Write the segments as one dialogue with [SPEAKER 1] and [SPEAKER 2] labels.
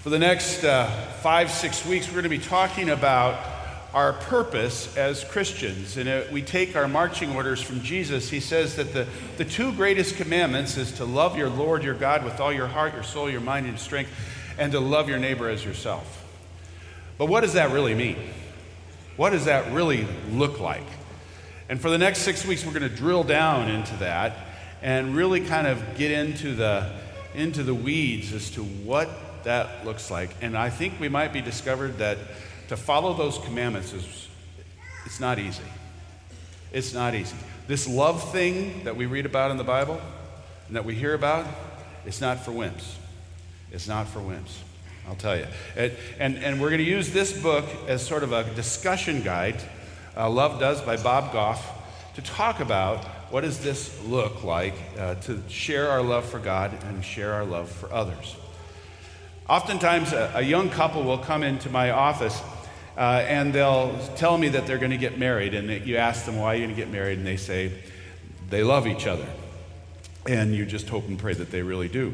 [SPEAKER 1] For the next 5-6 weeks, we're going to be talking about our purpose as Christians. And we take our marching orders from Jesus. He says that the two greatest commandments is to love your Lord, your God, with all your heart, your soul, your mind, and your strength, and to love your neighbor as yourself. But what does that really mean? What does that really look like? And for the next 6 weeks, we're going to drill down into that and really kind of get into the weeds as to what that looks like. And I think we might be discovered that to follow those commandments it's not easy. It's not easy. This love thing that we read about in the Bible and that we hear about, it's not for wimps. It's not for wimps, I'll tell you. And we're going to use this book as sort of a discussion guide, Love Does by Bob Goff, to talk about what does this look like to share our love for God and share our love for others. Oftentimes, a young couple will come into my office and they'll tell me that they're going to get married. And you ask them, why are you going to get married? And they say, they love each other. And you just hope and pray that they really do.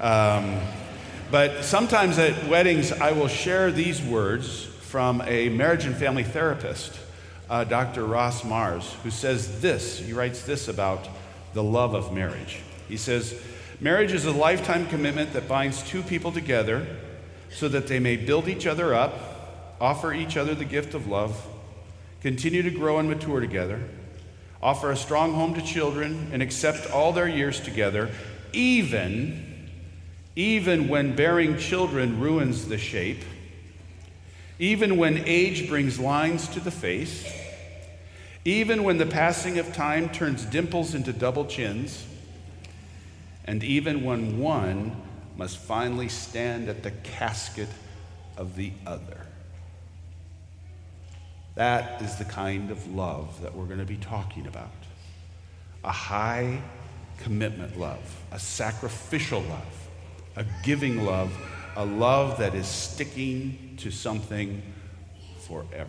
[SPEAKER 1] But sometimes at weddings, I will share these words from a marriage and family therapist, Dr. Ross Mars, who says this. He writes this about the love of marriage. He says, marriage is a lifetime commitment that binds two people together so that they may build each other up, offer each other the gift of love, continue to grow and mature together, offer a strong home to children, and accept all their years together, even when bearing children ruins the shape, even when age brings lines to the face, even when the passing of time turns dimples into double chins, and even when one must finally stand at the casket of the other. That is the kind of love that we're going to be talking about. A high commitment love, a sacrificial love, a giving love, a love that is sticking to something forever.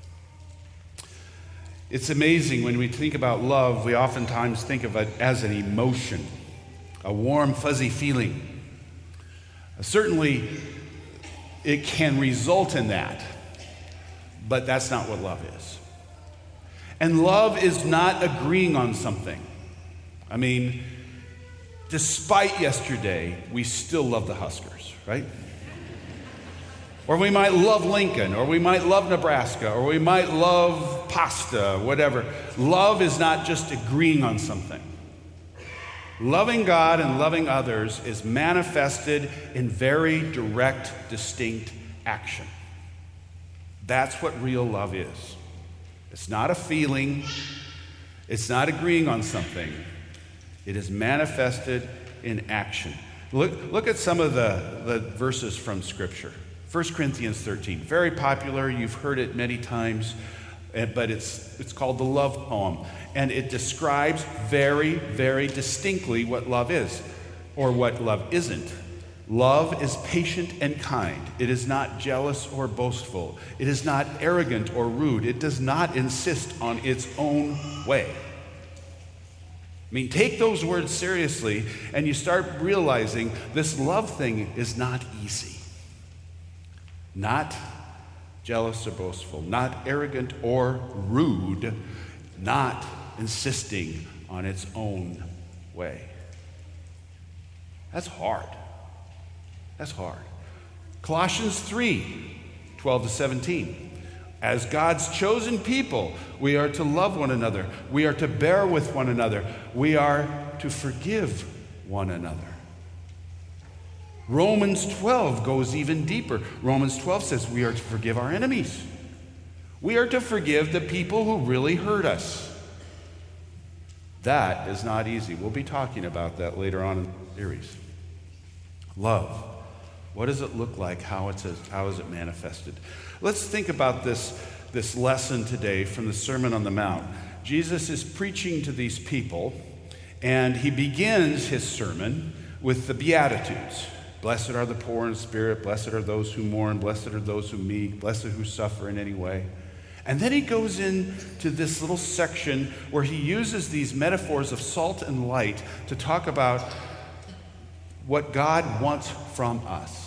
[SPEAKER 1] It's amazing when we think about love, we oftentimes think of it as an emotion. A warm, fuzzy feeling. Certainly, it can result in that, but that's not what love is. And love is not agreeing on something. I mean, despite yesterday, we still love the Huskers, right? Or we might love Lincoln, or we might love Nebraska, or we might love pasta, whatever. Love is not just agreeing on something. Loving God and loving others is manifested in very direct, distinct action. That's what real love is. It's not a feeling. It's not agreeing on something. It is manifested in action. Look at some of the verses from Scripture. 1 Corinthians 13, very popular. You've heard it many times. But it's called the love poem. And it describes very, very distinctly what love is, or what love isn't. Love is patient and kind. It is not jealous or boastful. It is not arrogant or rude. It does not insist on its own way. I mean, take those words seriously, and you start realizing this love thing is not easy. Not jealous or boastful, not arrogant or rude, not insisting on its own way. That's hard. That's hard. Colossians 3, 12-17. As God's chosen people, we are to love one another. We are to bear with one another. We are to forgive one another. Romans 12 goes even deeper. Romans 12 says we are to forgive our enemies. We are to forgive the people who really hurt us. That is not easy. We'll be talking about that later on in the series. Love. What does it look like? How is it manifested? Let's think about this lesson today from the Sermon on the Mount. Jesus is preaching to these people, and he begins his sermon with the Beatitudes. Blessed are the poor in spirit, blessed are those who mourn, blessed are those who meek, blessed who suffer in any way. And then he goes into this little section where he uses these metaphors of salt and light to talk about what God wants from us.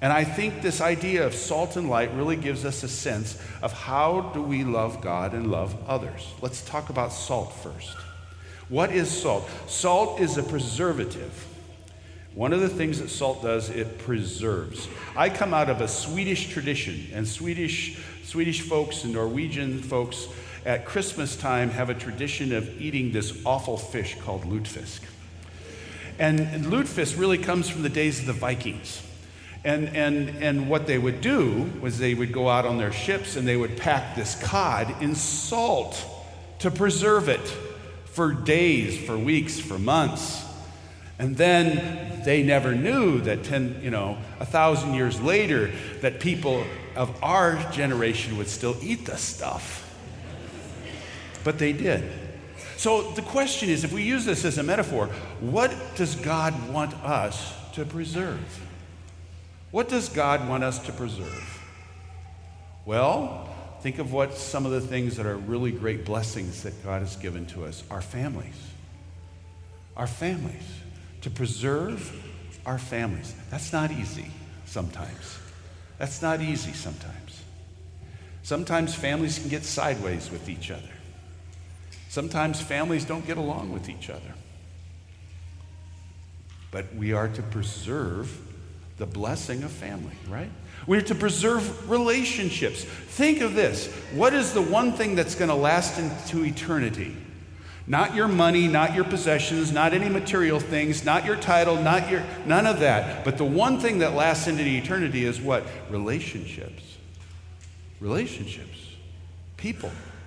[SPEAKER 1] And I think this idea of salt and light really gives us a sense of how do we love God and love others. Let's talk about salt first. What is salt? Salt is a preservative. One of the things that salt does, it preserves. I come out of a Swedish tradition, and Swedish folks and Norwegian folks at Christmas time have a tradition of eating this awful fish called lutefisk. And lutefisk really comes from the days of the Vikings. And what they would do was they would go out on their ships and they would pack this cod in salt to preserve it for days, for weeks, for months. And then they never knew that 1,000 years later that people of our generation would still eat this stuff. But they did. So the question is, if we use this as a metaphor, what does God want us to preserve? What does God want us to preserve? Well, think of what some of the things that are really great blessings that God has given to us. Our families. Our families. To preserve our families. That's not easy sometimes. That's not easy sometimes. Sometimes families can get sideways with each other. Sometimes families don't get along with each other. But we are to preserve the blessing of family, right? We're to preserve relationships. Think of this. What is the one thing that's going to last into eternity? Not your money, not your possessions, not any material things, not your title, none of that. But the one thing that lasts into eternity is what? Relationships. Relationships. People.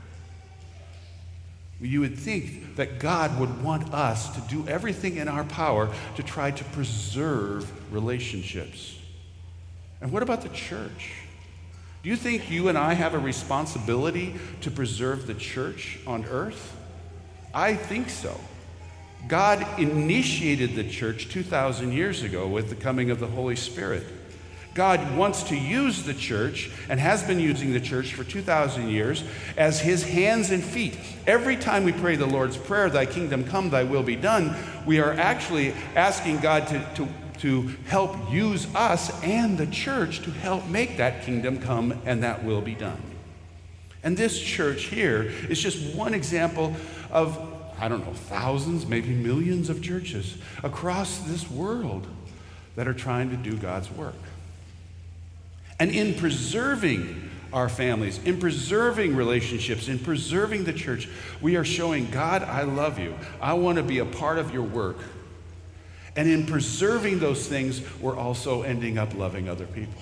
[SPEAKER 1] You would think that God would want us to do everything in our power to try to preserve relationships. And what about the church? Do you think you and I have a responsibility to preserve the church on earth? I think so. God initiated the church 2,000 years ago with the coming of the Holy Spirit. God wants to use the church and has been using the church for 2,000 years as his hands and feet. Every time we pray the Lord's Prayer, thy kingdom come, thy will be done, we are actually asking God to help use us and the church to help make that kingdom come and that will be done. And this church here is just one example of, thousands, maybe millions of churches across this world that are trying to do God's work. And in preserving our families, in preserving relationships, in preserving the church, we are showing, God, I love you. I want to be a part of your work. And in preserving those things, we're also ending up loving other people.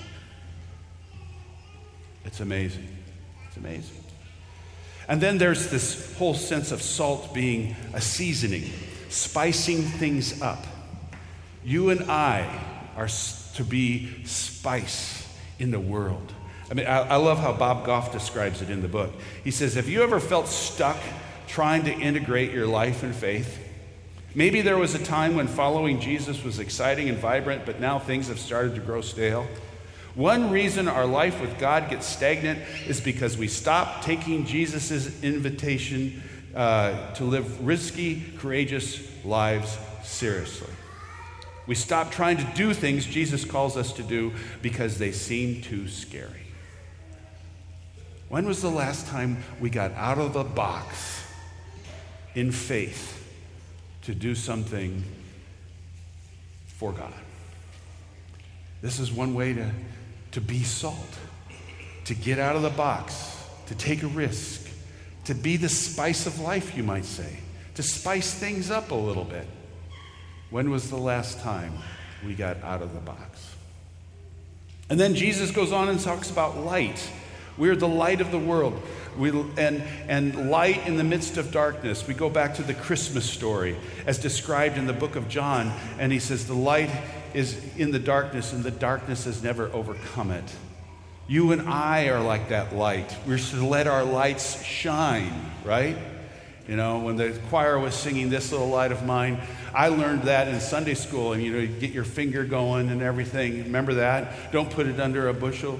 [SPEAKER 1] It's amazing. It's amazing. And then there's this whole sense of salt being a seasoning, spicing things up. You and I are to be spice in the world. I love how Bob Goff describes it in the book. He says, have you ever felt stuck trying to integrate your life and faith? Maybe there was a time when following Jesus was exciting and vibrant, but now things have started to grow stale. One reason our life with God gets stagnant is because we stop taking Jesus' invitation to live risky, courageous lives seriously. We stop trying to do things Jesus calls us to do because they seem too scary. When was the last time we got out of the box in faith to do something for God? This is one way to be salt, to get out of the box, to take a risk, to be the spice of life, you might say, to spice things up a little bit. When was the last time we got out of the box? And then Jesus goes on and talks about light. We're the light of the world. And light in the midst of darkness. We go back to the Christmas story as described in the book of John. And he says the light is in the darkness and the darkness has never overcome it. You and I are like that light. We're to let our lights shine, right? You know, when the choir was singing This Little Light of Mine, I learned that in Sunday school. And, you get your finger going and everything. Remember that? Don't put it under a bushel.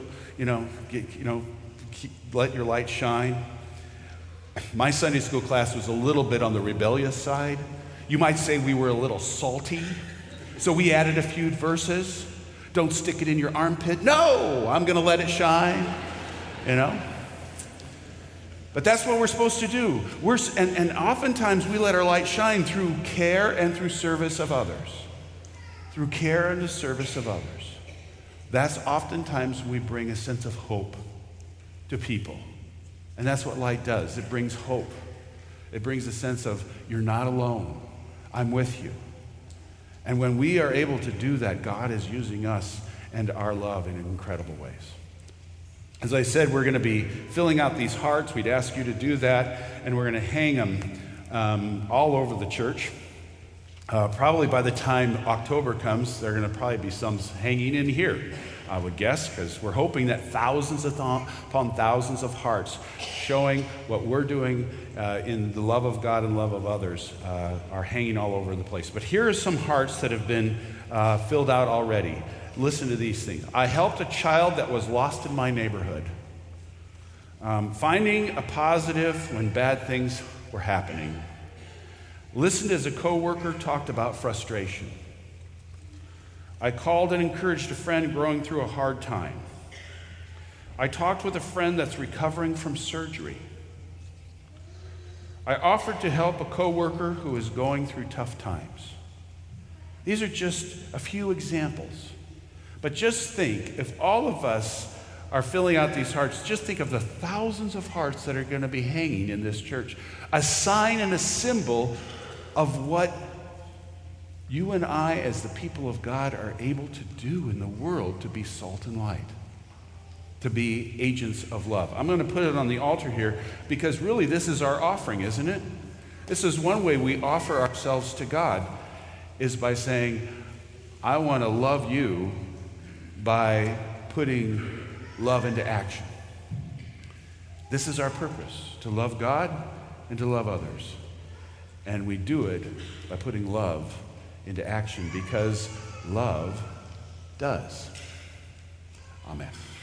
[SPEAKER 1] Let your light shine. My Sunday school class was a little bit on the rebellious side. You might say we were a little salty. So we added a few verses. Don't stick it in your armpit. No, I'm going to let it shine, you know? But that's what we're supposed to do. And oftentimes we let our light shine through care and through service of others. Through care and the service of others. That's oftentimes we bring a sense of hope to people. And that's what light does. It brings hope. It brings a sense of, you're not alone. I'm with you. And when we are able to do that, God is using us and our love in incredible ways. As I said, we're going to be filling out these hearts. We'd ask you to do that, and we're going to hang them all over the church. Probably by the time October comes, there are going to probably be some hanging in here, I would guess, because we're hoping that thousands upon thousands of hearts showing what we're doing in the love of God and love of others are hanging all over the place. But here are some hearts that have been filled out already. Listen to these things. I helped a child that was lost in my neighborhood. Finding a positive when bad things were happening. Listened as a coworker talked about frustration. I called and encouraged a friend going through a hard time. I talked with a friend that's recovering from surgery. I offered to help a coworker who is going through tough times. These are just a few examples. But just think, if all of us are filling out these hearts, just think of the thousands of hearts that are going to be hanging in this church. A sign and a symbol of what you and I, as the people of God, are able to do in the world to be salt and light, to be agents of love. I'm going to put it on the altar here because really this is our offering, isn't it? This is one way we offer ourselves to God, is by saying, I want to love you by putting love into action. This is our purpose, to love God and to love others. And we do it by putting love into action because love does. Amen.